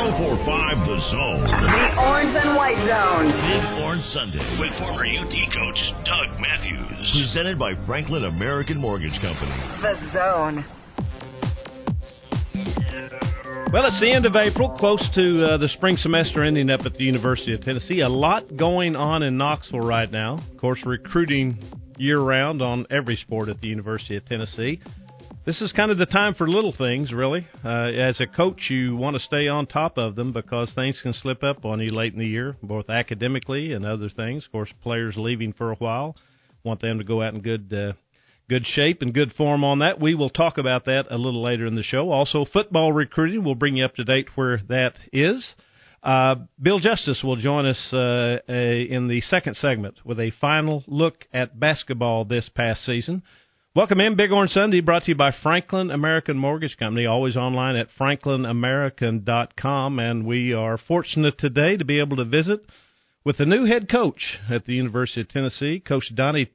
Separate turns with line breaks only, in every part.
The Zone.
The Orange and White Zone.
Big Orange Sunday with former UT coach Doug Matthews. Presented by Franklin American Mortgage Company.
The Zone.
Well, it's the end of April, close to the spring semester ending up at the University of Tennessee. A lot going on in Knoxville right now. Of course, recruiting year-round on every sport at the University of Tennessee. This is kind of the time for little things, really. As a coach, you want to stay on top of them because things can slip up on you late in the year, both academically and other things. Of course, players leaving for a while, want them to go out in good shape and good form on that. We will talk about that a little later in the show. Also, football recruiting, we'll bring you up to date where that is. Bill Justice will join us in the second segment with a final look at basketball this past season. Welcome in, Big Orange Sunday, brought to you by Franklin American Mortgage Company, always online at franklinamerican.com, and we are fortunate today to be able to visit with the new head coach at the University of Tennessee, Coach Donnie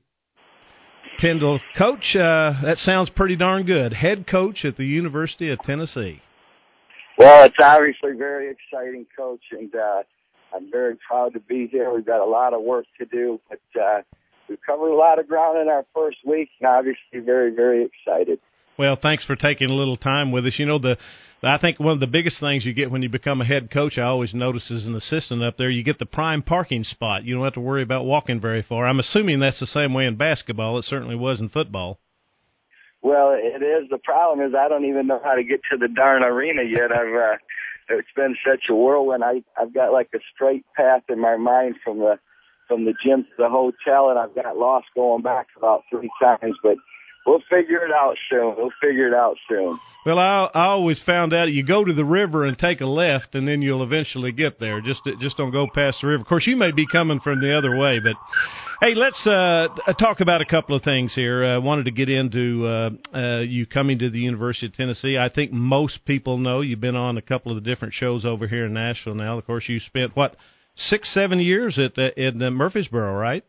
Tyndall. Coach, that sounds pretty darn good. Head coach at the University of Tennessee.
Well, it's obviously very exciting, Coach, and I'm very proud to be here. We've got a lot of work to do, but we've covered a lot of ground in our first week, and obviously very, very excited.
Well, thanks for taking a little time with us. You know, I think one of the biggest things you get when you become a head coach, I always notice as an assistant up there, you get the prime parking spot. You don't have to worry about walking very far. I'm assuming that's the same way in basketball. It certainly was in football.
Well, it is. The problem is I don't even know how to get to the darn arena yet. It's been such a whirlwind. I've got like a straight path in my mind from the gym to the hotel, and I've got lost going back about 3 times, but we'll figure it out soon. Well,
I always found out you go to the river and take a left, and then you'll eventually get there. Just don't go past the river. Of course, you may be coming from the other way, but hey, let's talk about a couple of things here. I wanted to get into you coming to the University of Tennessee. I think most people know you've been on a couple of the different shows over here in Nashville now. Of course, you spent, 6-7 years in Murfreesboro, right?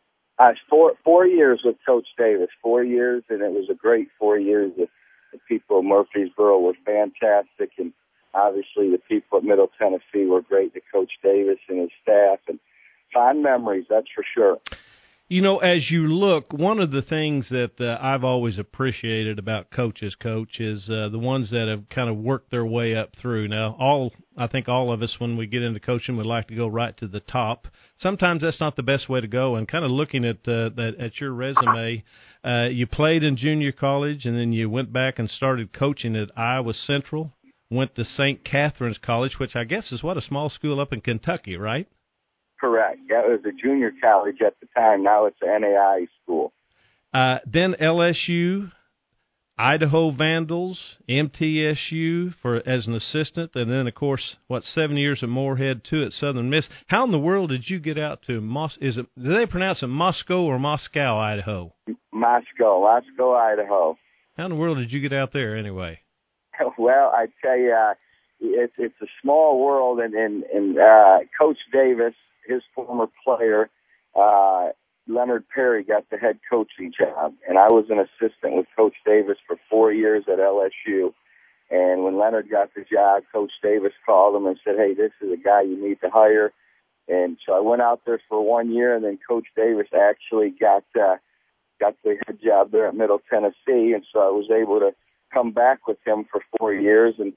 4 years with Coach Davis, 4 years, and it was a great 4 years. The people of Murfreesboro were fantastic, and obviously the people of Middle Tennessee were great to Coach Davis and his staff, and fond memories, that's for sure.
You know, as you look, one of the things that I've always appreciated about coaches, Coach, is the ones that have kind of worked their way up through. Now, I think all of us, when we get into coaching, would like to go right to the top. Sometimes that's not the best way to go. And kind of looking at your resume, you played in junior college, and then you went back and started coaching at Iowa Central, went to St. Catherine's College, which I guess is a small school up in Kentucky, right?
Correct. That was a junior college at the time. Now it's an NAI school.
Then LSU, Idaho Vandals, MTSU as an assistant, and then, of course, 7 years at Moorhead, 2 at Southern Miss. How in the world did you get out to do they pronounce it Moscow or Moscow, Idaho?
Moscow, Idaho.
How in the world did you get out there anyway?
Well, I tell you, it's a small world, and Coach Davis, his former player, Leonard Perry, got the head coaching job, and I was an assistant with Coach Davis for 4 years at LSU. And when Leonard got the job, Coach Davis called him and said, "Hey, this is a guy you need to hire." And so I went out there for 1 year, and then Coach Davis actually got the head job there at Middle Tennessee, and so I was able to come back with him for 4 years. And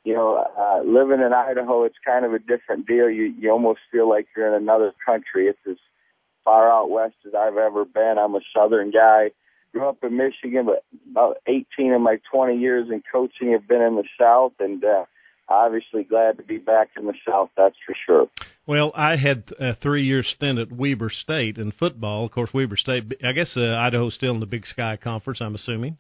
living in Idaho, it's kind of a different deal. You almost feel like you're in another country. It's as far out west as I've ever been. I'm a southern guy. Grew up in Michigan, but about 18 of my 20 years in coaching have been in the South, and obviously glad to be back in the South, that's for sure.
Well, I had a 3-year stint at Weber State in football. Of course, Weber State, I guess Idaho's still in the Big Sky Conference, I'm assuming.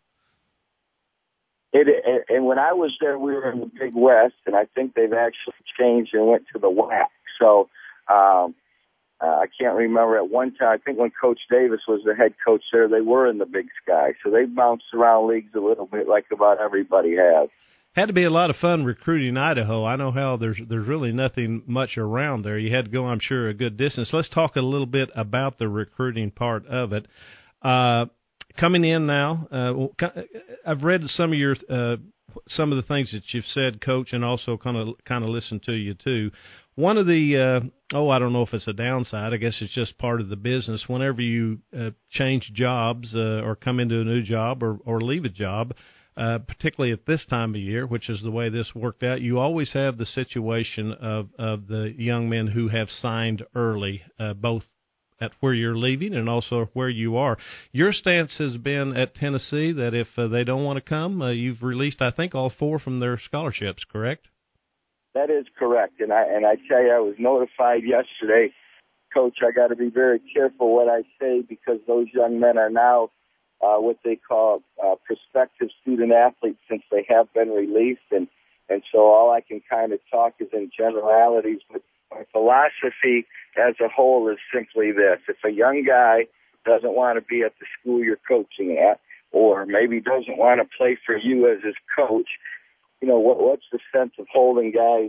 And when I was there, we were in the Big West, and I think they've actually changed and went to the WAC. So I can't remember at one time. I think when Coach Davis was the head coach there, they were in the Big Sky. So they bounced around leagues a little bit like about everybody has.
Had to be a lot of fun recruiting Idaho. I know how there's really nothing much around there. You had to go, I'm sure, a good distance. Let's talk a little bit about the recruiting part of it. Coming in now, I've read some of your some of the things that you've said, Coach, and also kind of listen to you too. One of the I don't know if it's a downside. I guess it's just part of the business. Whenever you change jobs or come into a new job or leave a job, particularly at this time of year, which is the way this worked out, you always have the situation of the young men who have signed early, both at where you're leaving and also where you are. Your stance has been at Tennessee that if they don't want to come, you've released, I think, all 4 from their scholarships, correct?
That is correct, and I tell you, I was notified yesterday, Coach. I got to be very careful what I say because those young men are now what they call prospective student athletes since they have been released, and so all I can kind of talk is in generalities. But my philosophy as a whole is simply this: if a young guy doesn't want to be at the school you're coaching at, or maybe doesn't want to play for you as his coach, you know, what's the sense of holding guys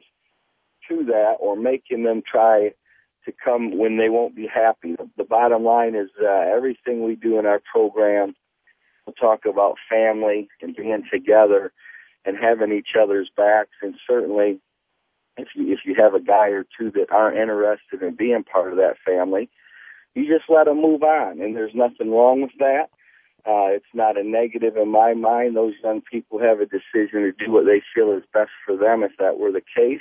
to that or making them try to come when they won't be happy? The bottom line is everything we do in our program, we'll talk about family and being together and having each other's backs. And certainly if you have a guy or two that aren't interested in being part of that family, you just let them move on. And there's nothing wrong with that. It's not a negative in my mind. Those young people have a decision to do what they feel is best for them if that were the case.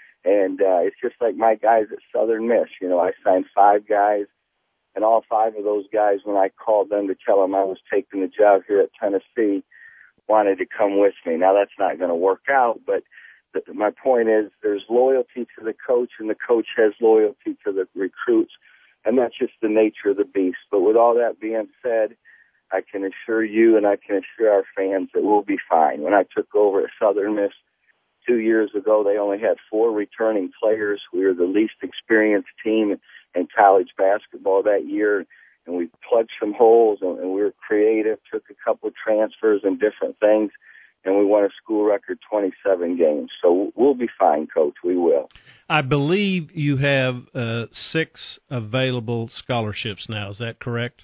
And it's just like my guys at Southern Miss. You know, I signed 5 guys, and all 5 of those guys, when I called them to tell them I was taking the job here at Tennessee, wanted to come with me. Now, that's not going to work out, but my point is there's loyalty to the coach, and the coach has loyalty to the recruits, and that's just the nature of the beast. But with all that being said, I can assure you and I can assure our fans that we'll be fine. When I took over at Southern Miss 2 years ago, they only had 4 returning players. We were the least experienced team in college basketball that year, and we plugged some holes, and we were creative, took a couple of transfers and different things, and we won a school record 27 games. So we'll be fine, Coach. We will.
I believe you have 6 available scholarships now. Is that correct?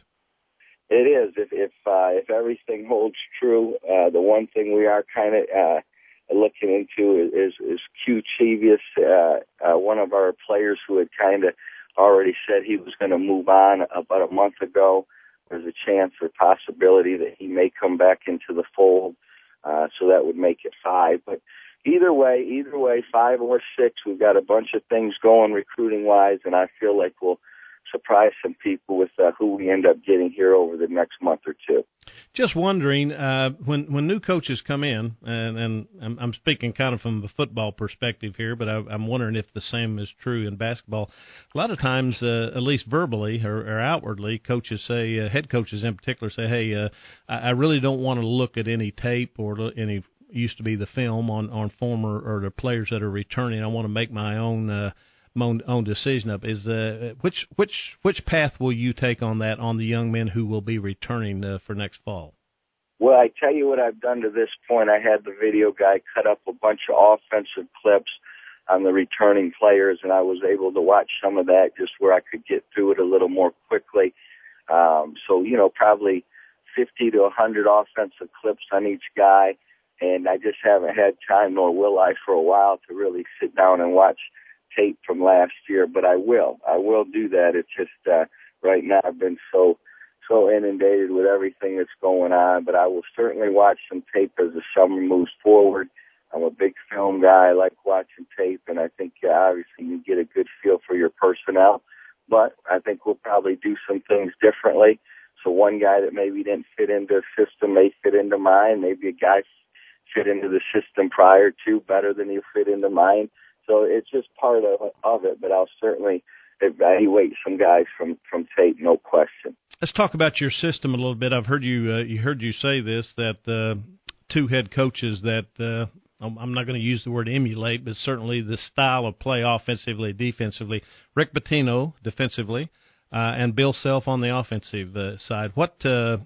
It is. If everything holds true, the one thing we are kind of looking into is Q Chevius, one of our players who had kind of already said he was going to move on about a month ago. There's a chance or possibility that he may come back into the fold, so that would make it 5. But either way, 5 or 6, we've got a bunch of things going recruiting-wise, and I feel like we'll surprise some people with who we end up getting here over the next month or 2.
Just wondering, when new coaches come in, and I'm speaking kind of from the football perspective here, but I'm wondering if the same is true in basketball. A lot of times, at least verbally or outwardly, coaches say, head coaches in particular say, hey, I really don't want to look at any tape or any used to be the film on former or the players that are returning. I want to make my own decision up. Is which path will you take on that on the young men who will be returning for next fall?
Well, I tell you what I've done to this point. I had the video guy cut up a bunch of offensive clips on the returning players, and I was able to watch some of that just where I could get through it a little more quickly. So, you know, probably 50 to 100 offensive clips on each guy, and I just haven't had time, nor will I for a while, to really sit down and watch tape from last year, but I will do that. It's just right now I've been so inundated with everything that's going on, but I will certainly watch some tape as the summer moves forward. I'm a big film guy. I like watching tape, and I think obviously you get a good feel for your personnel, but I think we'll probably do some things differently. So one guy that maybe didn't fit into a system may fit into mine. Maybe a guy fit into the system prior to better than you fit into mine. So it's just part of it, but I'll certainly evaluate some guys from tape, no question.
Let's talk about your system a little bit. I've heard you say this, that 2 head coaches that I'm not going to use the word emulate, but certainly the style of play offensively, defensively. Rick Pitino defensively, and Bill Self on the offensive side. What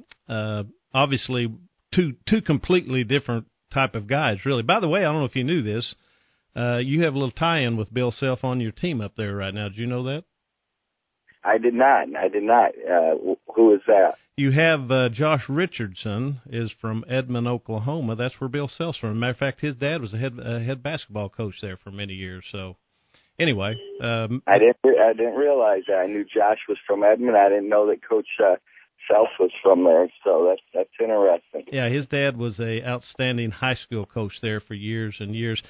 obviously two completely different type of guys, really. By the way, I don't know if you knew this. You have a little tie-in with Bill Self on your team up there right now. Did you know that?
I did not. Who is that?
You have Josh Richardson is from Edmond, Oklahoma. That's where Bill Self's from. As a matter of fact, his dad was a head basketball coach there for many years. So, anyway,
I didn't realize that. I knew Josh was from Edmond. I didn't know that Coach Self was from there. So that's interesting.
Yeah, his dad was a outstanding high school coach there for years and years.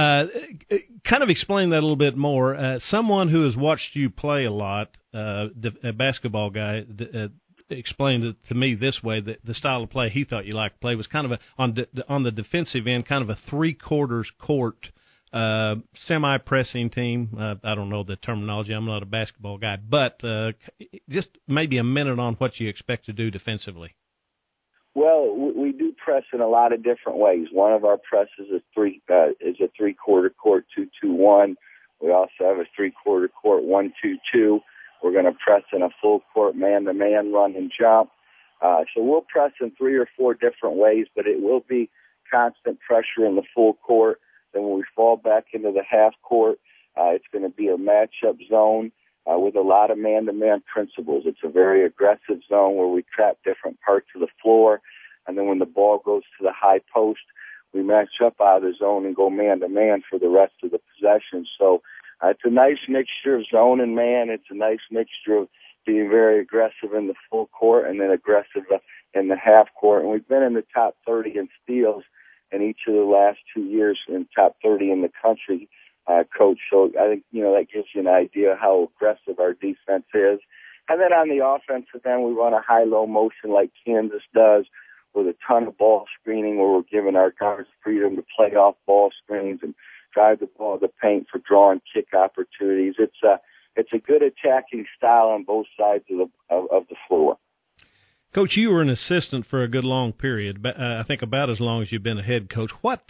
Kind of explain that a little bit more. Someone who has watched you play a lot, a basketball guy. Explained it to me this way, that the style of play he thought you liked to play was kind of on the defensive end, kind of a three-quarters court semi-pressing team. I don't know the terminology. I'm not a basketball guy, but just maybe a minute on what you expect to do defensively.
Well, we do press in a lot of different ways. One of our presses is a three-quarter court 2-2-1. We also have a three-quarter court 1-2-2. We're going to press in a full court man-to-man run and jump. So we'll press in 3 or 4 different ways, but it will be constant pressure in the full court. Then when we fall back into the half court, it's going to be a matchup zone with a lot of man-to-man principles. It's a very aggressive zone where we trap different parts of the floor. And then when the ball goes to the high post, we match up out of the zone and go man-to-man for the rest of the possession. So it's a nice mixture of zone and man. It's a nice mixture of being very aggressive in the full court and then aggressive in the half court. And we've been in the top 30 in steals in each of the last 2 years, in top 30 in the country, Coach. So I think, that gives you an idea how aggressive our defense is. And then on the offensive end, we run a high-low motion like Kansas does, with a ton of ball screening where we're giving our guards freedom to play off ball screens and drive the ball to the paint for drawing kick opportunities. It's a good attacking style on both sides of the floor.
Coach, you were an assistant for a good long period. I think about as long as you've been a head coach. What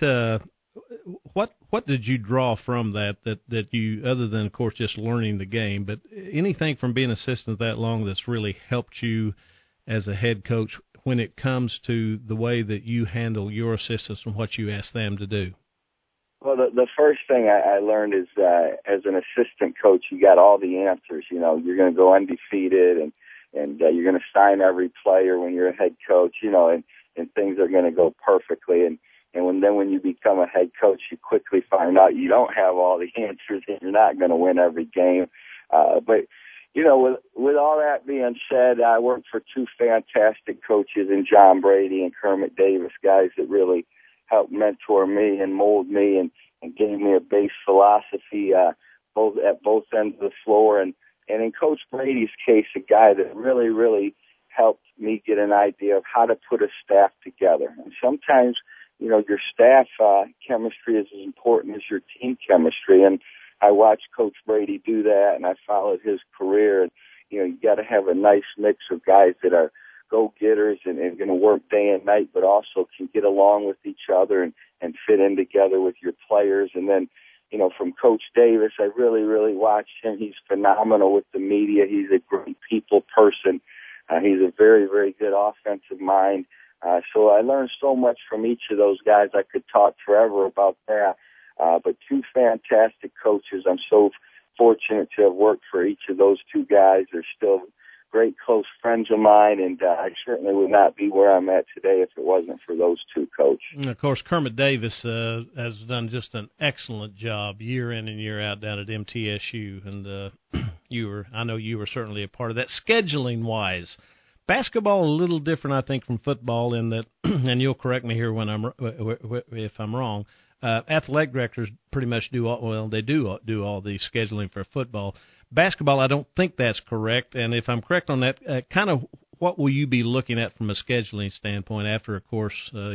did you draw from that you, other than of course just learning the game, but anything from being assistant that long that's really helped you as a head coach when it comes to the way that you handle your assistants and what you ask them to do?
Well, the first thing I learned is as an assistant coach, you got all the answers. You're going to go undefeated, and you're going to sign every player when you're a head coach. And things are going to go perfectly. And when you become a head coach, you quickly find out you don't have all the answers, and you're not going to win every game. But with all that being said, I worked for 2 fantastic coaches in John Brady and Kermit Davis, guys that really helped mentor me and mold me and gave me a base philosophy at both ends of the floor. And in Coach Brady's case, a guy that really, really helped me get an idea of how to put a staff together. And sometimes, your staff chemistry is as important as your team chemistry. And I watched Coach Brady do that, and I followed his career. And, you got to have a nice mix of guys that are go-getters and going to work day and night, but also can get along with each other and fit in together with your players. And then, from Coach Davis, I really, really watched him. He's phenomenal with the media. He's a great people person. He's a very, very good offensive mind. So I learned so much from each of those guys. I could talk forever about that. But 2 fantastic coaches. I'm so fortunate to have worked for each of those 2 guys. They're still great close friends of mine, and I certainly would not be where I'm at today if it wasn't for those 2, Coach.
And of course, Kermit Davis has done just an excellent job year in and year out down at MTSU, and I know you were certainly a part of that. Scheduling-wise, basketball a little different, I think, from football in that, and you'll correct me here if I'm wrong. Athletic directors pretty much do all the scheduling for football. Basketball, I don't think that's correct. And if I'm correct on that, kind of what will you be looking at from a scheduling standpoint after, of course,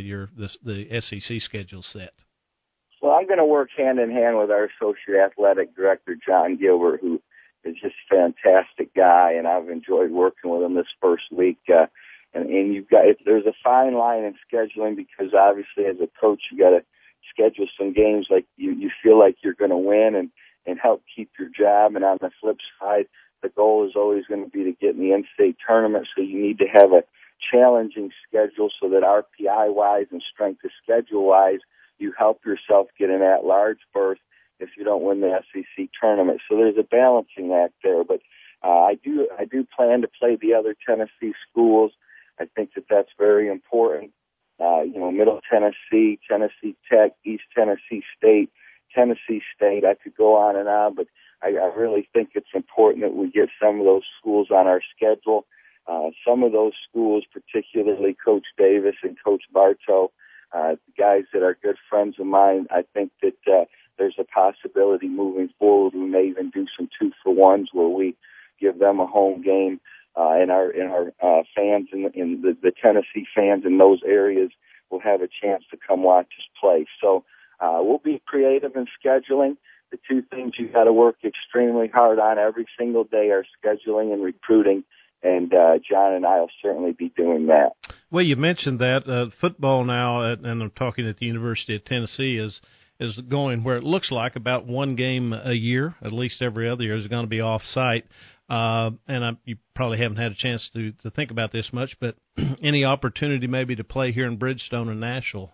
the SEC schedule set?
Well, I'm going to work hand in hand with our associate athletic director, John Gilbert, who is just a fantastic guy, and I've enjoyed working with him this first week. And there's a fine line in scheduling because obviously as a coach you got to schedule some games like you feel like you're going to win and help keep your job. And on the flip side, the goal is always going to be to get in the in-state tournament, so you need to have a challenging schedule so that RPI-wise and strength of schedule-wise, you help yourself get an at-large berth if you don't win the SEC tournament. So there's a balancing act there. But I do plan to play the other Tennessee schools I think that that's very important. Middle Tennessee, Tennessee Tech, East Tennessee State, Tennessee State. I could go on and on, but I really think it's important that we get some of those schools on our schedule. Some of those schools, particularly Coach Davis and Coach Bartow, guys that are good friends of mine, I think that there's a possibility moving forward we may even do some 2-for-1s where we give them a home game, and our fans in the Tennessee fans in those areas will have a chance to come watch us play. So we'll be creative in scheduling. The two things you've got to work extremely hard on every single day are scheduling and recruiting, and John and I will certainly be doing that.
Well, you mentioned that football now, and I'm talking at the University of Tennessee, is going where it looks like about one game a year, at least every other year, is going to be off-site. You probably haven't had a chance to think about this much, but any opportunity maybe to play here in Bridgestone and Nashville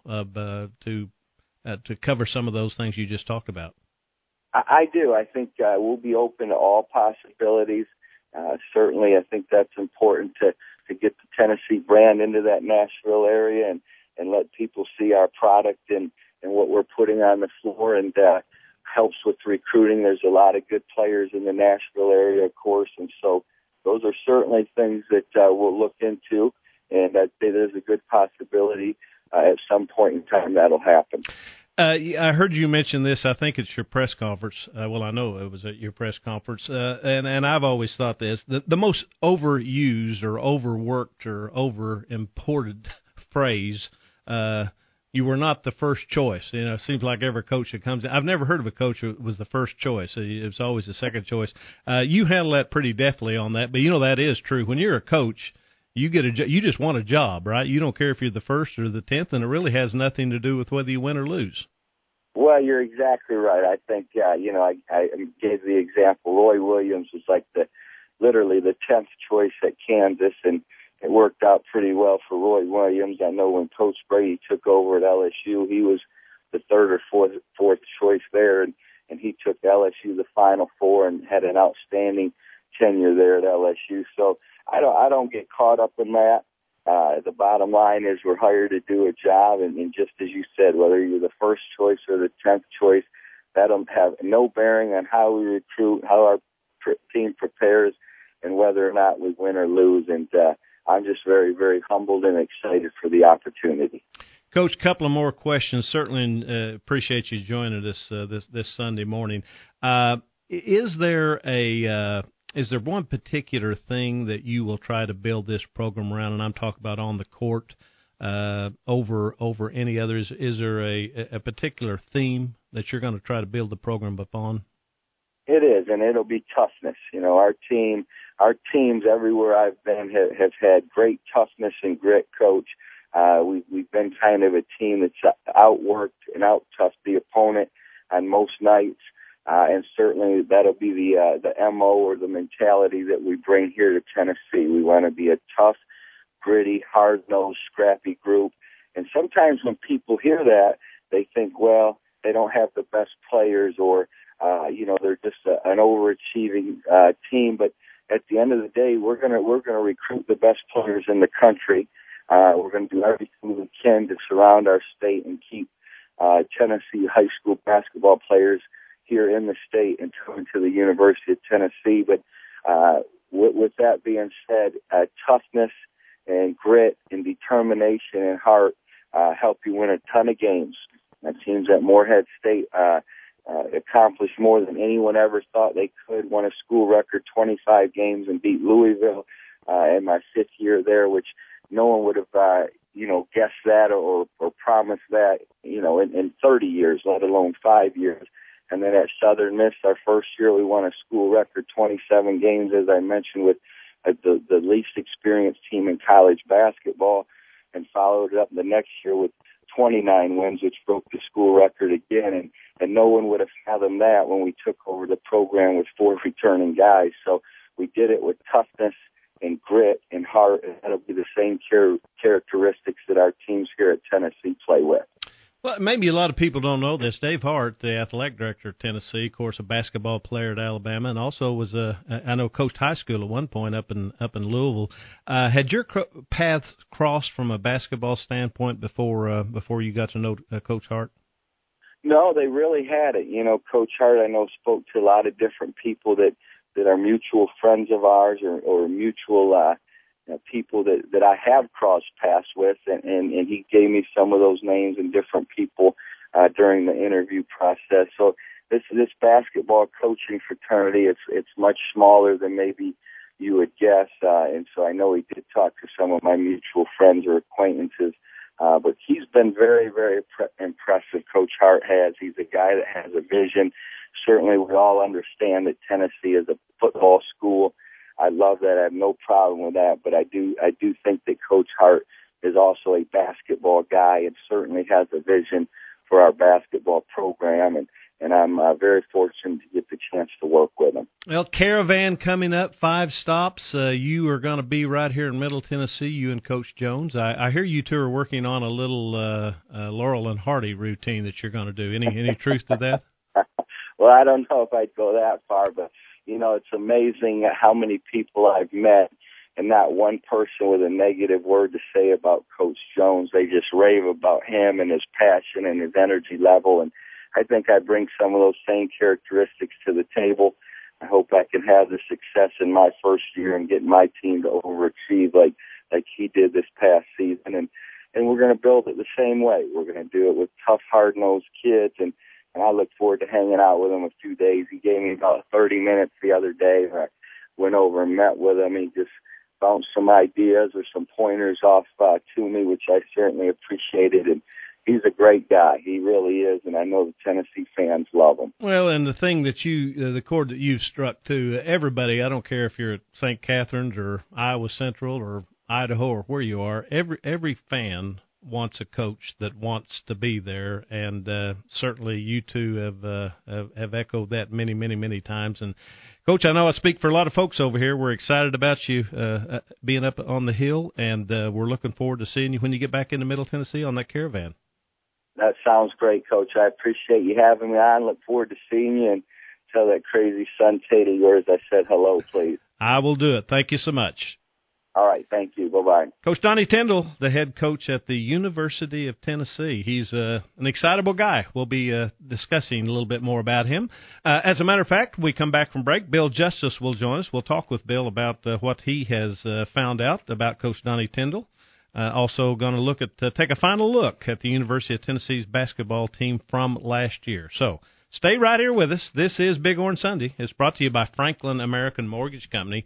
to cover some of those things you just talked about?
I do. I think we'll be open to all possibilities. Certainly, I think that's important to get the Tennessee brand into that Nashville area and let people see our product and what we're putting on the floor, and helps with recruiting. There's a lot of good players in the Nashville area, of course, and so those are certainly things that we'll look into, and I'd say there's a good possibility at some point in time that'll happen.
I heard you mention this. I think it's your press conference. Well, I know it was at your press conference, and I've always thought this: the most overused or overworked or over-imported phrase. You were not the first choice. It seems like every coach that comes in. I've never heard of a coach who was the first choice. It was always the second choice. You handle that pretty deftly on that, but that is true. When you're a coach, you just want a job, right? You don't care if you're the first or the 10th, and it really has nothing to do with whether you win or lose.
Well, you're exactly right. I think, I gave the example. Roy Williams was like literally the 10th choice at Kansas, and it worked out pretty well for Roy Williams. I know when Coach Brady took over at LSU, he was the third or fourth choice there, and he took LSU the Final Four and had an outstanding tenure there at LSU. So I don't get caught up in that. The bottom line is we're hired to do a job, and just as you said, whether you're the first choice or the 10th choice, that'll have no bearing on how we recruit, how our team prepares, and whether or not we win or lose. And I'm just very, very humbled and excited for the opportunity.
Coach, a couple of more questions. Certainly appreciate you joining us this Sunday morning. Is there one particular thing that you will try to build this program around, and I'm talking about on the court, over any others? Is there a particular theme that you're going to try to build the program upon?
It is, and it'll be toughness. Our teams everywhere I've been have had great toughness and grit, Coach. We've been kind of a team that's outworked and out-toughed the opponent on most nights, and certainly that'll be the MO or the mentality that we bring here to Tennessee. We want to be a tough, gritty, hard-nosed, scrappy group. And sometimes when people hear that, they think, well, they don't have the best players, or they're just an overachieving team. But at the end of the day, we're gonna recruit the best players in the country. We're going to do everything we can to surround our state and keep Tennessee high school basketball players here in the state and coming to the University of Tennessee. But with that being said, toughness and grit and determination and heart help you win a ton of games. It seems that Morehead State accomplished more than anyone ever thought they could. Won a school record 25 games and beat Louisville in my 5th year there, which no one would have, guessed that or promised that, in 30 years, let alone 5 years. And then at Southern Miss, our first year, we won a school record 27 games, as I mentioned, with the least experienced team in college basketball, and followed it up the next year with 29 wins, which broke the school record again. And no one would have fathomed that when we took over the program with 4 returning guys. So we did it with toughness and grit and heart, and that'll be the same characteristics that our teams here at Tennessee play with.
Well, maybe a lot of people don't know this. Dave Hart, the athletic director of Tennessee, of course, a basketball player at Alabama, and also was I know coached high school at one point up in Louisville. Had your paths crossed from a basketball standpoint before you got to know Coach Hart?
No, they really had it. You know, Coach Hart, I know, spoke to a lot of different people that are mutual friends of ours or mutual people that I have crossed paths with, and he gave me some of those names and different people during the interview process. So this basketball coaching fraternity, it's much smaller than maybe you would guess, and so I know he did talk to some of my mutual friends or acquaintances. But he's been very, very impressive, Coach Hart has. He's a guy that has a vision. Certainly we all understand that Tennessee is a football school. I love that. I have no problem with that. But I do think that Coach Hart is also a basketball guy and certainly has a vision for our basketball program. And I'm very fortunate to get the chance to work with him.
Well, Caravan coming up, 5 stops. You are going to be right here in Middle Tennessee, you and Coach Jones. I hear you two are working on a little Laurel and Hardy routine that you're going to do. Any truth to that?
Well, I don't know if I'd go that far, but, you know, it's amazing how many people I've met and not one person with a negative word to say about Coach Jones. They just rave about him and his passion and his energy level, and I think I bring some of those same characteristics to the table. I hope I can have the success in my first year and get my team to overachieve like he did this past season. And we're going to build it the same way. We're going to do it with tough, hard-nosed kids, and I look forward to hanging out with him a few days. He gave me about 30 minutes the other day where I went over and met with him. He just bounced some ideas or some pointers off to me, which I certainly appreciated. And he's a great guy. He really is, and I know the Tennessee fans love him.
Well, and the thing that the chord that you've struck to everybody, I don't care if you're at St. Catharines or Iowa Central or Idaho or where you are, every fan wants a coach that wants to be there, and certainly you two have echoed that many, many, many times. And Coach, I know I speak for a lot of folks over here. We're excited about you being up on the Hill, and we're looking forward to seeing you when you get back into Middle Tennessee on that Caravan.
That sounds great, Coach. I appreciate you having me on. Look forward to seeing you, and tell that crazy son Tate of yours I said hello, please.
I will do it. Thank you so much.
All right, thank you. Bye-bye.
Coach Donnie Tyndall, the head coach at the University of Tennessee. He's an excitable guy. We'll be discussing a little bit more about him. As a matter of fact, when we come back from break, Bill Justice will join us. We'll talk with Bill about what he has found out about Coach Donnie Tyndall. Also going to look at take a final look at the University of Tennessee's basketball team from last year. So stay right here with us. This is Big Orange Sunday. It's brought to you by Franklin American Mortgage Company.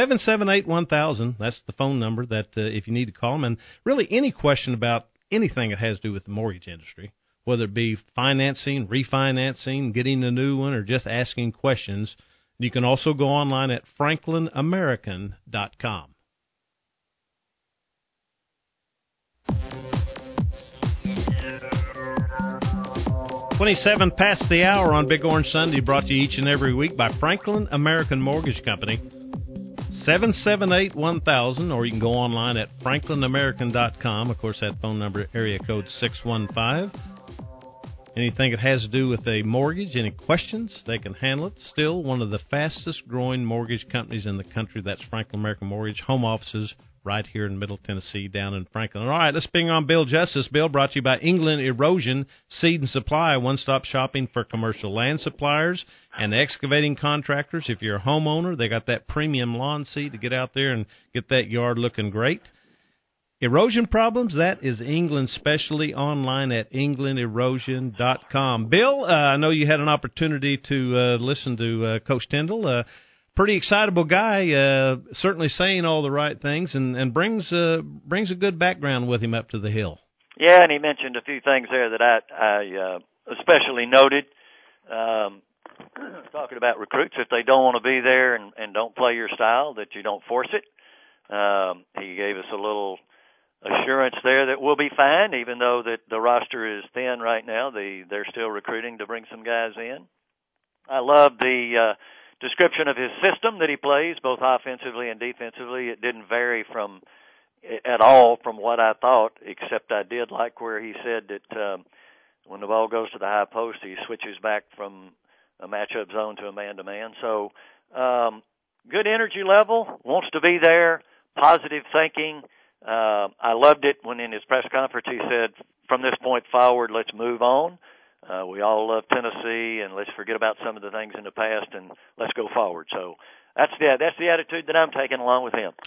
778-1000. That's the phone number that if you need to call them. And really any question about anything that has to do with the mortgage industry, whether it be financing, refinancing, getting a new one, or just asking questions, you can also go online at franklinamerican.com. 27 past the hour on Big Orange Sunday, brought to you each and every week by Franklin American Mortgage Company. 778-1000, or you can go online at franklinamerican.com. Of course, that phone number, area code 615. Anything that has to do with a mortgage, any questions, they can handle it. Still one of the fastest-growing mortgage companies in the country. That's Franklin American Mortgage. Home offices right here in Middle Tennessee, down in Franklin. All right, let's bring on Bill Justice. Bill, brought to you by England Erosion Seed and Supply, one-stop shopping for commercial land suppliers and excavating contractors. If you're a homeowner, they got that premium lawn seed to get out there and get that yard looking great. Erosion problems, that is England's specialty, online at englanderosion.com. Bill, I know you had an opportunity to listen to Coach Tyndall. Pretty excitable guy, certainly saying all the right things, and brings a good background with him up to the Hill.
Yeah, and he mentioned a few things there that I especially noted. Talking about recruits, if they don't want to be there and don't play your style, that you don't force it. He gave us a little assurance there that we'll be fine, even though that the roster is thin right now. They're still recruiting to bring some guys in. I love the description of his system that he plays, both offensively and defensively. It didn't vary at all from what I thought, except I did like where he said that when the ball goes to the high post, he switches back from a matchup zone to a man-to-man. So good energy level, wants to be there, positive thinking. I loved it when in his press conference he said, from this point forward, let's move on. We all love Tennessee, and let's forget about some of the things in the past, and let's go forward. So that's the attitude that I'm taking along with him.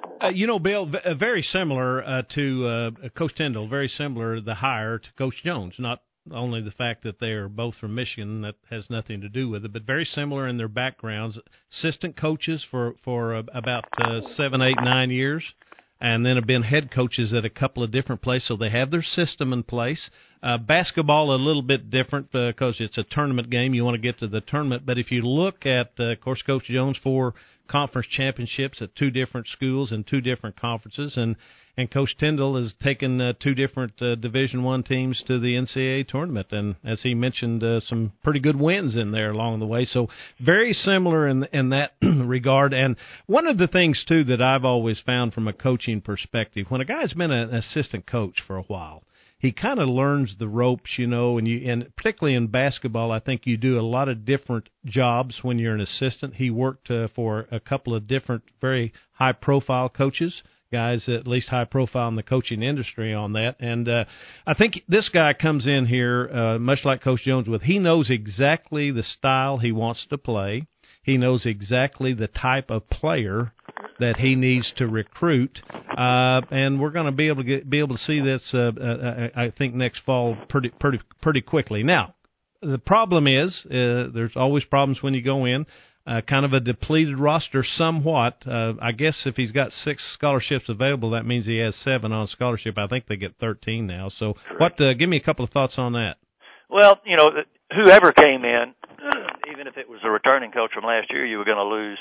Bill, very similar to Coach Tindall, very similar, the hire to Coach Jones. Not only the fact that they are both from Michigan, that has nothing to do with it, but very similar in their backgrounds. Assistant coaches for about 7, 8, 9 years, and then have been head coaches at a couple of different places, so they have their system in place. Basketball a little bit different because it's a tournament game. You want to get to the tournament. But if you look at, of course, Coach Jones, 4 conference championships at 2 different schools and 2 different conferences, and Coach Tindall has taken 2 different Division I teams to the NCAA tournament, and as he mentioned, some pretty good wins in there along the way. So very similar in that regard. And one of the things, too, that I've always found from a coaching perspective, when a guy's been an assistant coach for a while, he kind of learns the ropes, and particularly in basketball, I think you do a lot of different jobs when you're an assistant. He worked for a couple of different very high-profile coaches, guys at least high-profile in the coaching industry on that. And I think this guy comes in here, much like Coach Jones, he knows exactly the style he wants to play. He knows exactly the type of player that he needs to recruit, and we're going to be able to see this, I think, next fall pretty quickly. Now, the problem is there's always problems when you go in. Kind of a depleted roster somewhat. I guess if he's got 6 scholarships available, that means he has 7 on scholarship. I think they get 13 now. So, give me a couple of thoughts on that.
Well, whoever came in, even if it was a returning coach from last year, you were going to lose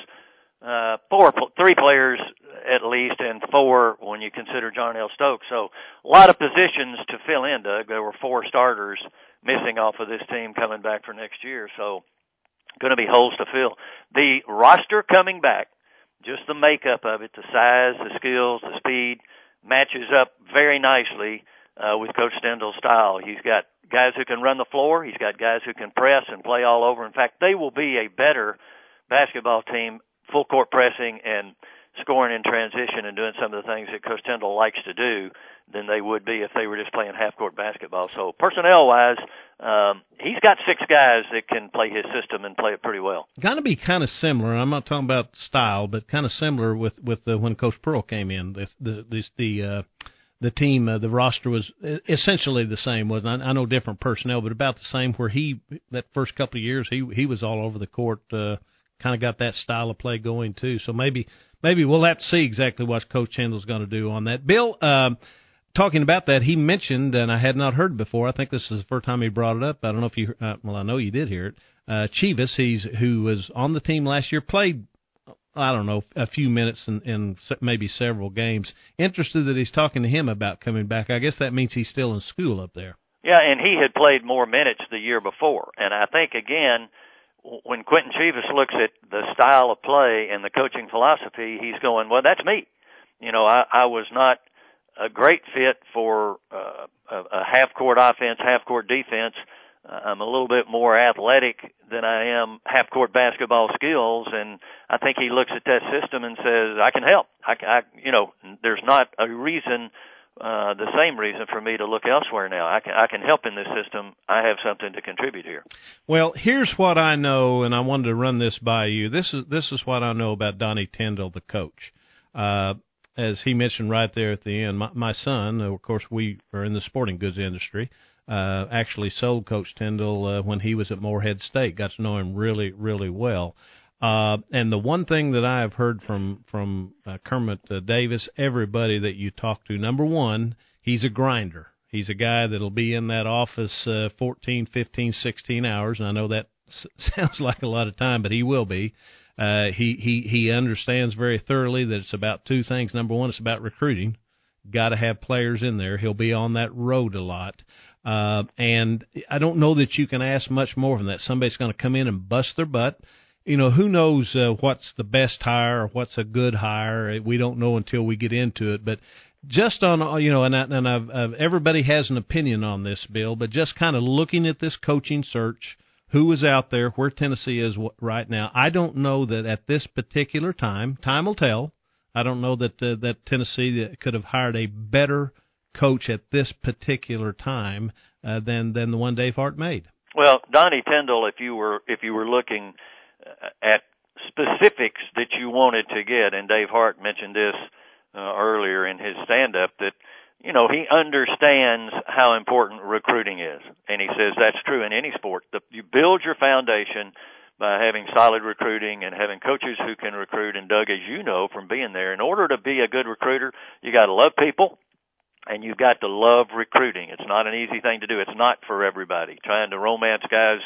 3 players at least, and 4 when you consider John L. Stokes. So a lot of positions to fill in, Doug. There were 4 starters missing off of this team coming back for next year. So going to be holes to fill. The roster coming back, just the makeup of it, the size, the skills, the speed, matches up very nicely with Coach Tindall's style. He's got guys who can run the floor. He's got guys who can press and play all over. In fact, they will be a better basketball team, full court pressing and scoring in transition and doing some of the things that Coach Tindall likes to do than they would be if they were just playing half-court basketball. So personnel-wise, he's got 6 guys that can play his system and play it pretty well.
Got to be kind of similar. I'm not talking about style, but kind of similar with when Coach Pearl came in. The team, the roster was essentially the same, wasn't it? I know different personnel, but about the same. Where that first couple of years, he was all over the court. Kind of got that style of play going too. So maybe we'll have to see exactly what Coach Tindall's going to do on that. Bill, talking about that, he mentioned, and I had not heard before, I think this is the first time he brought it up. I don't know if you, I know you did hear it. Chivas, who was on the team last year, played, I don't know, a few minutes in maybe several games. Interested that he's talking to him about coming back. I guess that means he's still in school up there.
Yeah, and he had played more minutes the year before. And I think, again, when Quentin Chivas looks at the style of play and the coaching philosophy, he's going, well, that's me. I was not a great fit for a half-court offense, half-court defense. I'm a little bit more athletic than I am half-court basketball skills, and I think he looks at that system and says, I can help. There's not a reason, the same reason for me to look elsewhere now. I can help in this system. I have something to contribute here.
Well, here's what I know, and I wanted to run this by you. This is what I know about Donnie Tindall, the coach. As he mentioned right there at the end, my son, of course, we are in the sporting goods industry, actually sold Coach Tindall when he was at Morehead State. Got to know him really, really well. And the one thing that I have heard from Kermit Davis, everybody that you talk to, number one, he's a grinder. He's a guy that'll be in that office 14, 15, 16 hours, and I know that sounds like a lot of time, but he will be. He understands very thoroughly that it's about 2 things. Number one, it's about recruiting. Got to have players in there. He'll be on that road a lot. And I don't know that you can ask much more than that. Somebody's going to come in and bust their butt. Who knows what's the best hire or what's a good hire? We don't know until we get into it. But just on, everybody has an opinion on this, Bill, but just kind of looking at this coaching search, who is out there, where Tennessee is right now, I don't know that at this particular time will tell. I don't know that Tennessee could have hired a better coach at this particular time than the one Dave Hart made.
Well, Donnie Tyndall, if you were looking at specifics that you wanted to get, and Dave Hart mentioned this earlier in his stand-up, that he understands how important recruiting is, and he says that's true in any sport. You build your foundation by having solid recruiting and having coaches who can recruit. And Doug, as you know from being there, in order to be a good recruiter, you got to love people. And you've got to love recruiting. It's not an easy thing to do. It's not for everybody. Trying to romance guys,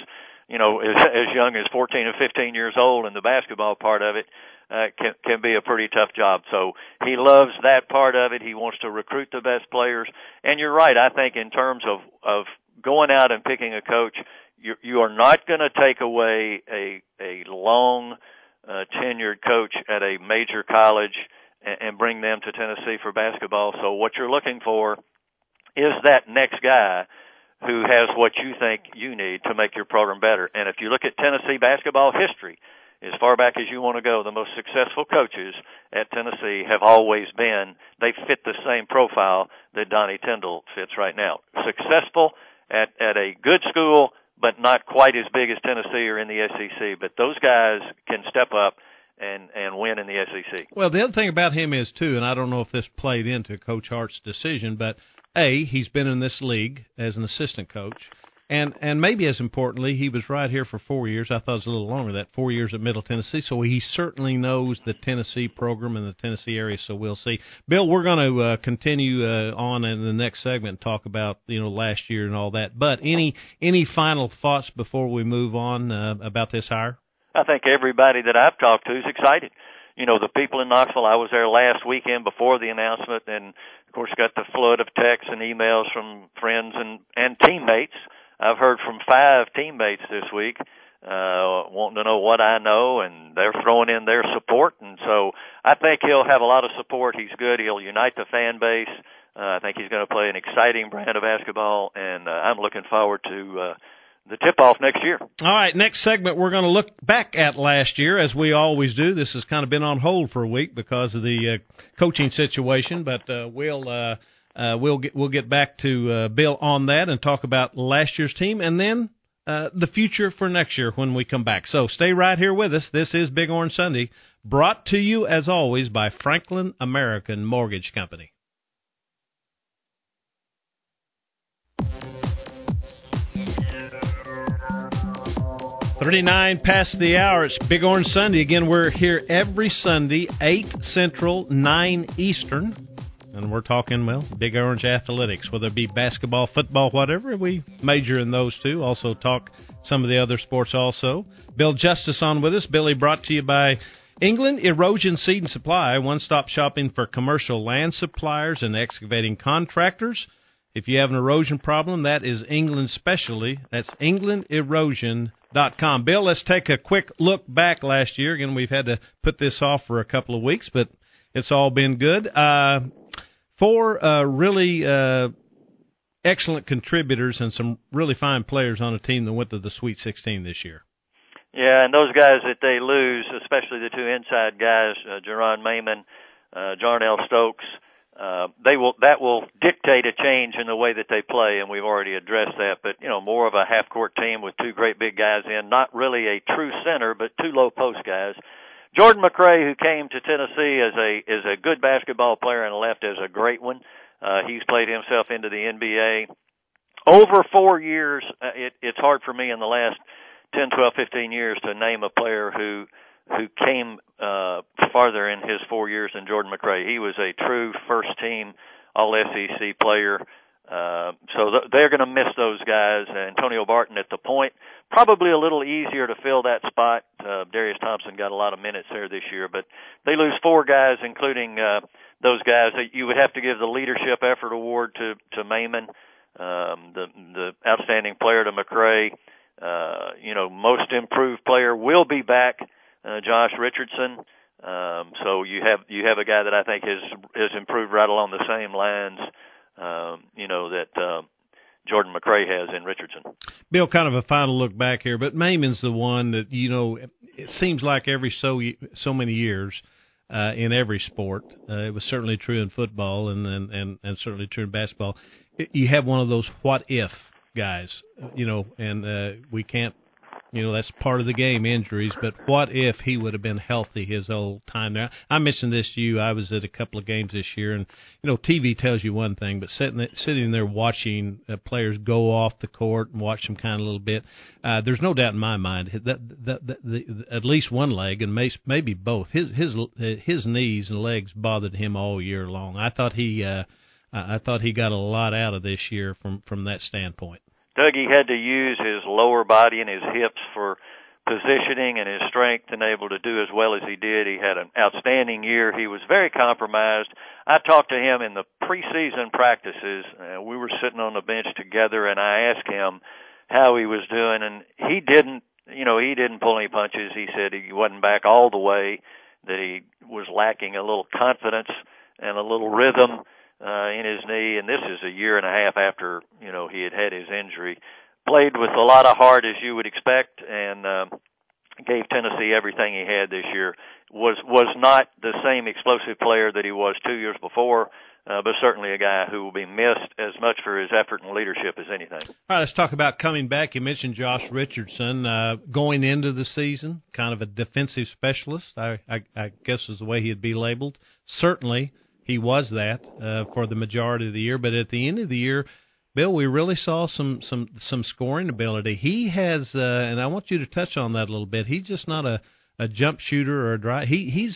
as young as 14 and 15 years old in the basketball part of it can be a pretty tough job. So he loves that part of it. He wants to recruit the best players. And you're right. I think in terms of going out and picking a coach, you are not going to take away a long tenured coach at a major college and bring them to Tennessee for basketball. So what you're looking for is that next guy who has what you think you need to make your program better. And if you look at Tennessee basketball history, as far back as you want to go, the most successful coaches at Tennessee have always been, they fit the same profile that Donnie Tyndall fits right now. Successful at a good school, but not quite as big as Tennessee or in the SEC. But those guys can step up and win in the SEC.
Well, the other thing about him is, too, and I don't know if this played into Coach Hart's decision, but, A, he's been in this league as an assistant coach, and maybe as importantly, he was right here for 4 years. I thought it was a little longer than that, 4 years at Middle Tennessee, so he certainly knows the Tennessee program and the Tennessee area, so we'll see. Bill, we're going to continue on in the next segment and talk about, last year and all that, but any final thoughts before we move on about this hire?
I think everybody that I've talked to is excited. The people in Knoxville, I was there last weekend before the announcement, and, of course, got the flood of texts and emails from friends and teammates. I've heard from 5 teammates this week wanting to know what I know, and they're throwing in their support. And so I think he'll have a lot of support. He's good. He'll unite the fan base. I think he's going to play an exciting brand of basketball, and I'm looking forward to the tip-off next year.
All right, next segment, we're going to look back at last year, as we always do. This has kind of been on hold for a week because of the coaching situation, but we'll get back to Bill on that and talk about last year's team, and then the future for next year when we come back. So stay right here with us. This is Big Orange Sunday, brought to you, as always, by Franklin American Mortgage Company. 39 past the hour. It's Big Orange Sunday. Again, we're here every Sunday, 8 Central, 9 Eastern. And we're talking, Big Orange athletics, whether it be basketball, football, whatever. We major in those two. Also talk some of the other sports also. Bill Justice on with us. Billy, brought to you by England Erosion Seed and Supply, one-stop shopping for commercial land suppliers and excavating contractors. If you have an erosion problem, that is England's specialty. That's EnglandErosion.com. Bill, let's take a quick look back last year. Again, we've had to put this off for a couple of weeks, but it's all been good. 4 really excellent contributors and some really fine players on a team that went to the Sweet 16 this year.
Yeah, and those guys that they lose, especially the 2 inside guys, Jerron Mayman, Jarnell Stokes, that will dictate a change in the way that they play, and we've already addressed that. But, more of a half-court team with 2 great big guys in, not really a true center, but 2 low-post guys. Jordan McRae, who came to Tennessee is a good basketball player and left as a great one. He's played himself into the NBA. Over 4 years, it's hard for me in the last 10, 12, 15 years to name a player who came farther in his 4 years than Jordan McRae. He was a true first-team All-SEC player. So they're going to miss those guys. Antonio Barton at the point, probably a little easier to fill that spot. Darius Thompson got a lot of minutes there this year, but they lose 4 guys, including those guys. You would have to give the Leadership Effort Award to Mayman, the outstanding player to McRae. Most improved player will be back, Josh Richardson. So you have a guy that I think has improved right along the same lines, that Jordan McRae has in Richardson.
Bill, kind of a final look back here, but Maimans the one that, it seems like every so many years in every sport, it was certainly true in football and certainly true in basketball, you have one of those what-if guys, and we can't, that's part of the game, injuries, but what if he would have been healthy his whole time there? I mentioned this to you. I was at a couple of games this year, and, TV tells you one thing, but sitting there watching players go off the court and watch them kind of a little bit, there's no doubt in my mind that at least one leg, and maybe both, his knees and legs bothered him all year long. I thought he got a lot out of this year from that standpoint.
Doug, he had to use his lower body and his hips for positioning and his strength and able to do as well as he did. He had an outstanding year. He was very compromised. I talked to him in the preseason practices. We were sitting on the bench together, and I asked him how he was doing, and he didn't pull any punches. He said he wasn't back all the way, that he was lacking a little confidence and a little rhythm in his knee, and this is a year and a half after he had his injury. Played with a lot of heart, as you would expect, and gave Tennessee everything he had this year. Was not the same explosive player that he was 2 years before, but certainly a guy who will be missed as much for his effort and leadership as anything.
All right, let's talk about coming back. You mentioned Josh Richardson going into the season, kind of a defensive specialist, I guess is the way he'd be labeled. Certainly he was that for the majority of the year, but at the end of the year, Bill, we really saw some scoring ability. He has, and I want you to touch on that a little bit. He's just not a jump shooter or a drive.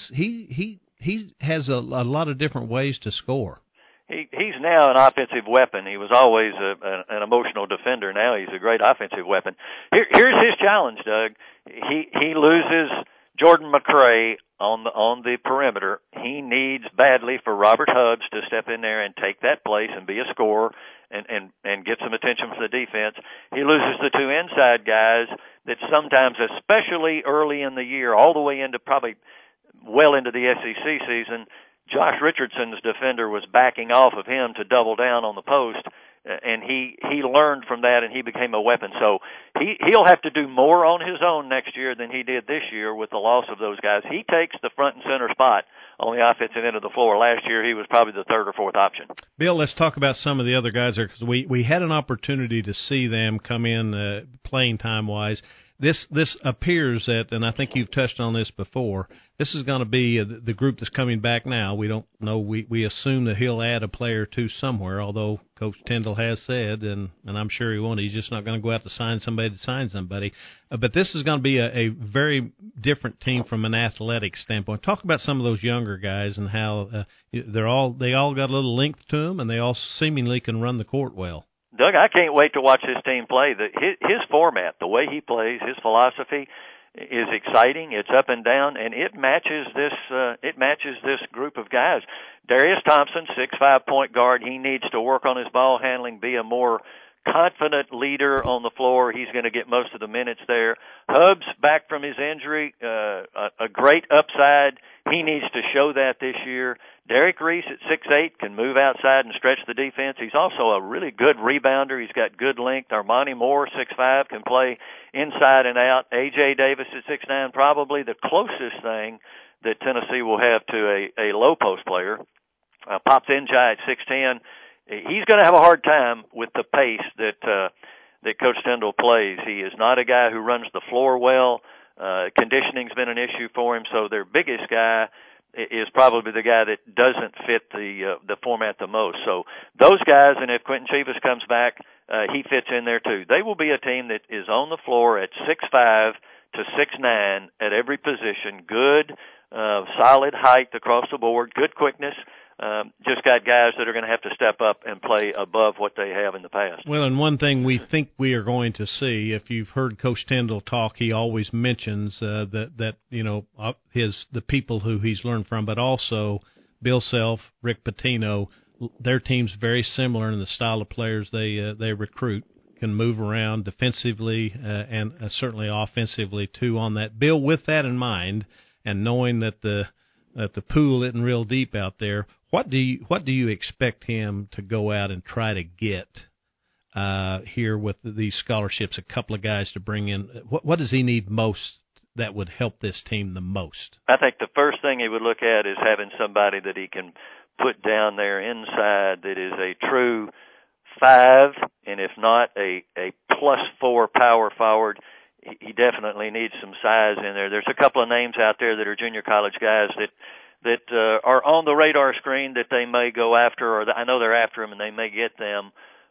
He has a lot of different ways to score.
He's now an offensive weapon. He was always an emotional defender. Now he's a great offensive weapon. Here's his challenge, Doug. He loses Jordan McRae on the perimeter. He needs badly for Robert Hubbs to step in there and take that place and be a scorer and get some attention from the defense. He loses the two inside guys that sometimes, especially early in the year, all the way into probably well into the SEC season, Josh Richardson's defender was backing off of him to double down on the post, and he learned from that, and he became a weapon. So he'll have to do more on his own next year than he did this year with the loss of those guys. He takes the front and center spot on the offensive end of the floor. Last year he was probably the third or fourth option.
Bill, let's talk about some of the other guys there, because we had an opportunity to see them come in playing time-wise. This appears that, and I think you've touched on this before, this is going to be the group that's coming back now. We don't know. We assume that he'll add a player or two somewhere, although Coach Tyndall has said, and I'm sure he won't, he's just not going to go out to sign somebody to sign somebody. But this is going to be a very different team from an athletic standpoint. Talk about some of those younger guys and how they all got a little length to them, and they all seemingly can run the court well.
Doug, I can't wait to watch this team play. His format, the way he plays, his philosophy is exciting. It's up and down, and it matches this group of guys. Darius Thompson, 6'5" point guard. He needs to work on his ball handling, be a more confident leader on the floor. He's going to get most of the minutes there. Hubbs, back from his injury, a great upside. He needs to show that this year. Derek Reese at 6'8" can move outside and stretch the defense. He's also a really good rebounder. He's got good length. Armani Moore, 6'5", can play inside and out. A.J. Davis at 6'9", probably the closest thing that Tennessee will have to a low post player. Pops Njai at 6'10". He's going to have a hard time with the pace that Coach Tyndall plays. He is not a guy who runs the floor well. Conditioning's been an issue for him, so their biggest guy is probably the guy that doesn't fit the format the most. So those guys, and if Quentin Chivas comes back, he fits in there too. They will be a team that is on the floor at 6'5" to 6'9" at every position. Good, solid height across the board, good quickness. Just got guys that are going to have to step up and play above what they have in the past.
Well, and one thing we think we are going to see, if you've heard Coach Tyndall talk, he always mentions that the people who he's learned from, but also Bill Self, Rick Pitino, their team's very similar in the style of players they recruit, can move around defensively and certainly offensively too on that. Bill, with that in mind, and knowing that the the pool isn't real deep out there. What do you expect him to go out and try to get here with these scholarships? A couple of guys to bring in. What does he need most that would help this team the most?
I think the first thing he would look at is having somebody that he can put down there inside that is a true 5, and if not a +4 power forward. He definitely needs some size in there. There's a couple of names out there that are junior college guys that are on the radar screen that they may go after, or I know they're after them and they may get them.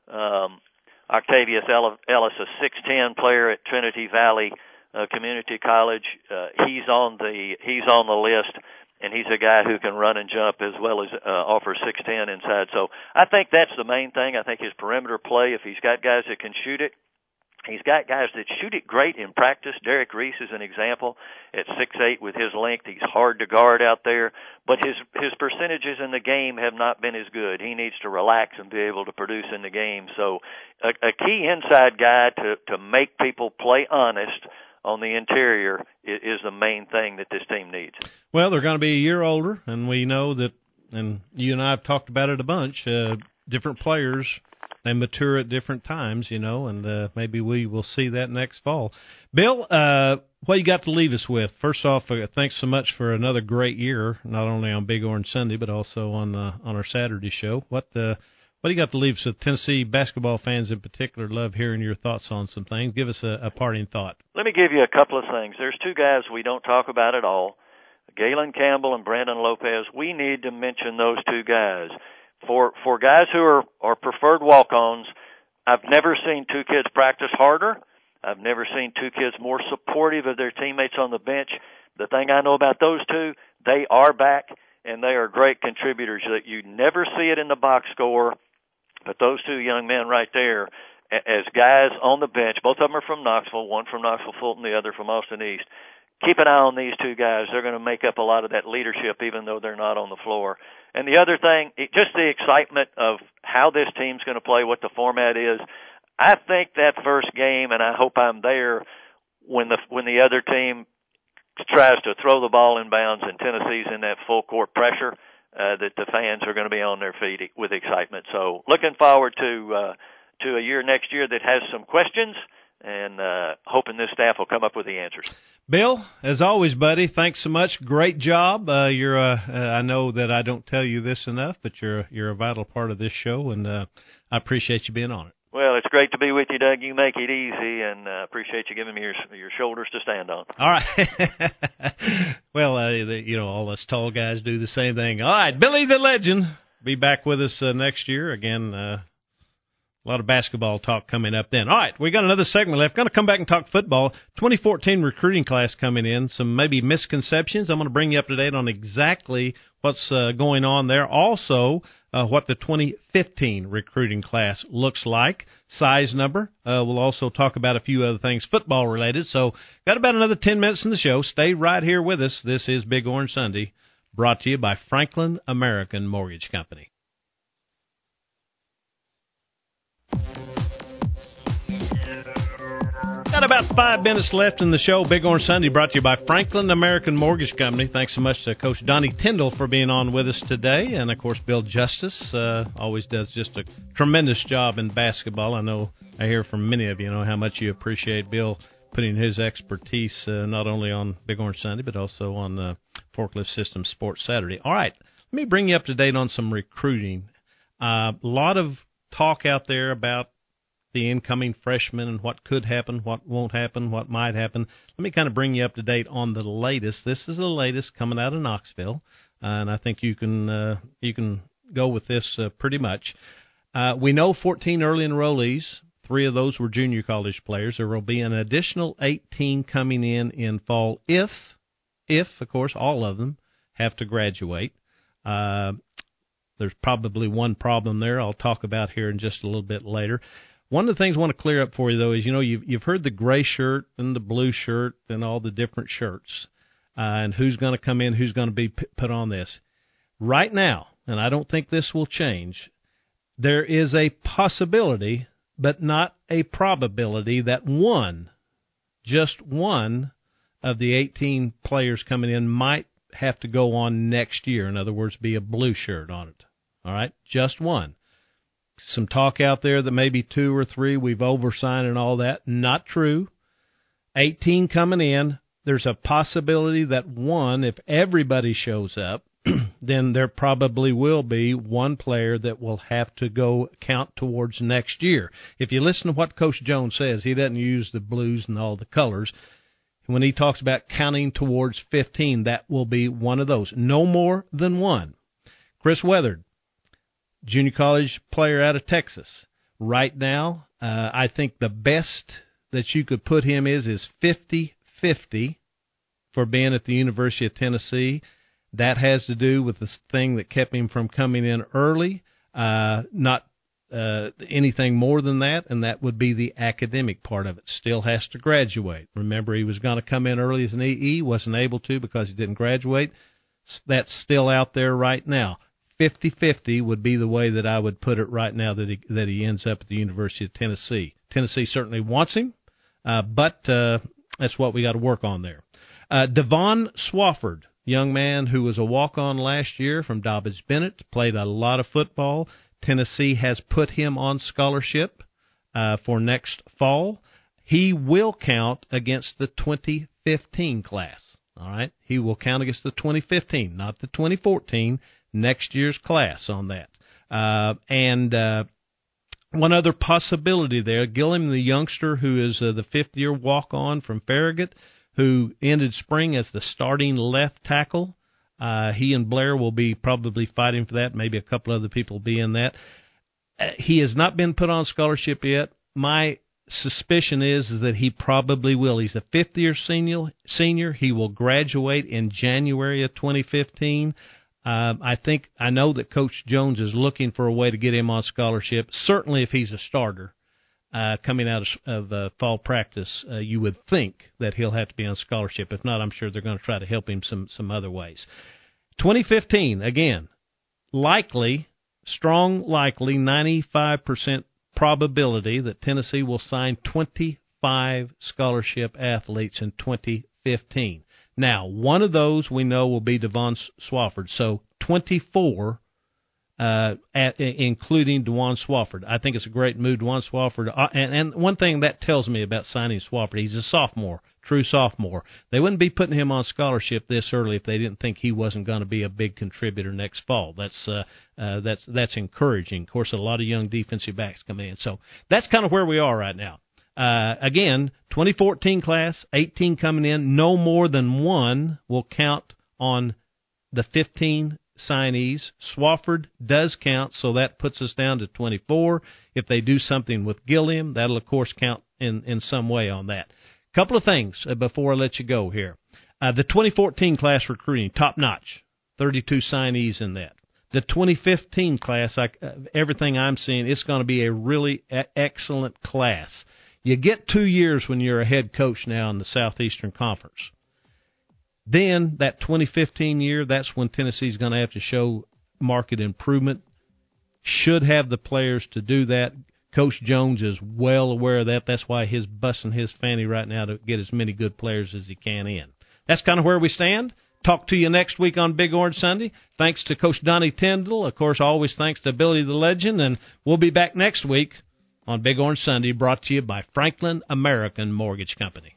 Octavius Ellis, a 6'10" player at Trinity Valley Community College. He's on the list, and he's a guy who can run and jump as well as offer 6'10" inside. So I think that's the main thing. I think his perimeter play, if he's got guys that can shoot it, he's got guys that shoot it great in practice. Derek Reese is an example at 6'8" with his length. He's hard to guard out there, but his percentages in the game have not been as good. He needs to relax and be able to produce in the game. So a key inside guy to make people play honest on the interior is the main thing that this team needs. Well,
they're going to be a year older, and we know that, and you and I have talked about it a bunch, different players, they mature at different times, and maybe we will see that next fall. Bill, what you got to leave us with? First off, thanks so much for another great year, not only on Big Orange Sunday, but also on our Saturday show. What do you got to leave us with? Tennessee basketball fans in particular love hearing your thoughts on some things. Give us a parting thought.
Let me give you a couple of things. There's 2 guys we don't talk about at all, Galen Campbell and Brandon Lopez. We need to mention those 2 guys. For guys who are preferred walk-ons, I've never seen 2 kids practice harder. I've never seen 2 kids more supportive of their teammates on the bench. The thing I know about those 2, they are back, and they are great contributors. That you never see it in the box score, but those 2 young men right there, as guys on the bench, both of them are from Knoxville, one from Knoxville-Fulton, the other from Austin East. Keep an eye on these 2 guys. They're going to make up a lot of that leadership, even though they're not on the floor. And the other thing, just the excitement of how this team's going to play, what the format is. I think that first game, and I hope I'm there when the other team tries to throw the ball in bounds and Tennessee's in that full court pressure, that the fans are going to be on their feet with excitement. So looking forward to a year next year that has some questions, and hoping this staff will come up with the answers.
Bill, as always, buddy, thanks so much. Great job. You're I know that I don't tell you this enough, but you're a vital part of this show, and I appreciate you being on it.
Well, it's great to be with you, Doug. You make it easy, and appreciate you giving me your shoulders to stand on.
All right. Well, all us tall guys do the same thing. All right, Billy the Legend, be back with us next year. Again, a lot of basketball talk coming up then. All right, we got another segment left. Going to come back and talk football. 2014 recruiting class coming in. Some maybe misconceptions. I'm going to bring you up to date on exactly what's going on there. Also, what the 2015 recruiting class looks like, size number. We'll also talk about a few other things football related. So got about another 10 minutes in the show. Stay right here with us. This is Big Orange Sunday, brought to you by Franklin American Mortgage Company. Got about 5 minutes left in the show. Big Orange Sunday brought to you by Franklin American Mortgage Company. Thanks so much to Coach Donnie Tyndall for being on with us today. And, of course, Bill Justice always does just a tremendous job in basketball. I know I hear from many of you how much you appreciate Bill putting his expertise not only on Big Orange Sunday but also on Forklift System Sports Saturday. All right, let me bring you up to date on some recruiting. A lot of talk out there about the incoming freshmen and what could happen, what won't happen, what might happen. Let me kind of bring you up to date on the latest. This is the latest coming out of Knoxville, and I think you can go with this pretty much. We know 14 early enrollees. 3 of those were junior college players. There will be an additional 18 coming in fall if, of course, all of them have to graduate. There's probably one problem there I'll talk about here in just a little bit later. One of the things I want to clear up for you, though, is, you've heard the gray shirt and the blue shirt and all the different shirts and who's going to come in, who's going to be put on this. Right now, and I don't think this will change, there is a possibility, but not a probability, that just one of the 18 players coming in might have to go on next year. In other words, be a blue shirt on it. All right, just one. Some talk out there that maybe 2 or 3 we've oversigned and all that. Not true. 18 coming in. There's a possibility that one, if everybody shows up, then there probably will be one player that will have to go count towards next year. If you listen to what Coach Jones says, he doesn't use the blues and all the colors. When he talks about counting towards 15, that will be one of those. No more than one. Chris Weatherd, junior college player out of Texas. Right now, I think the best that you could put him is 50-50 for being at the University of Tennessee. That has to do with the thing that kept him from coming in early, not anything more than that, and that would be the academic part of it. Still has to graduate. Remember, he was going to come in early as an EE, wasn't able to because he didn't graduate. That's still out there right now. 50-50 would be the way that I would put it right now that he ends up at the University of Tennessee. Tennessee certainly wants him, but that's what we got to work on there. Devon Swafford, young man who was a walk-on last year from Dobbins-Bennett, played a lot of football. Tennessee has put him on scholarship for next fall. He will count against the 2015 class. All right, he will count against the 2015, not the 2014. Next year's class on that. And one other possibility there, Gilliam, the youngster who is the fifth-year walk-on from Farragut, who ended spring as the starting left tackle. He and Blair will be probably fighting for that. Maybe a couple other people will be in that. He has not been put on scholarship yet. My suspicion is that he probably will. He's a fifth-year senior. He will graduate in January of 2015. I know that Coach Jones is looking for a way to get him on scholarship. Certainly if he's a starter coming out of fall practice, you would think that he'll have to be on scholarship. If not, I'm sure they're going to try to help him some other ways. 2015, again, strong likely, 95% probability that Tennessee will sign 25 scholarship athletes in 2015. Now, one of those we know will be Devon Swafford, so 24, including Devon Swafford. I think it's a great move, Devon Swafford. And one thing that tells me about signing Swafford, he's a sophomore, true sophomore. They wouldn't be putting him on scholarship this early if they didn't think he wasn't going to be a big contributor next fall. That's encouraging. Of course, a lot of young defensive backs come in, so that's kind of where we are right now. Again, 2014 class, 18 coming in, no more than one will count on the 15 signees. Swafford does count, so that puts us down to 24. If they do something with Gilliam, that'll, of course, count in some way on that. Couple of things before I let you go here. The 2014 class recruiting, top-notch, 32 signees in that. The 2015 class, everything I'm seeing, it's going to be a really excellent class. You get 2 years when you're a head coach now in the Southeastern Conference. Then that 2015 year, that's when Tennessee's going to have to show market improvement. Should have the players to do that. Coach Jones is well aware of that. That's why he's busting his fanny right now to get as many good players as he can in. That's kind of where we stand. Talk to you next week on Big Orange Sunday. Thanks to Coach Donnie Tyndall. Of course, always thanks to Billy the Legend. And we'll be back next week on Big Orange Sunday, brought to you by Franklin American Mortgage Company.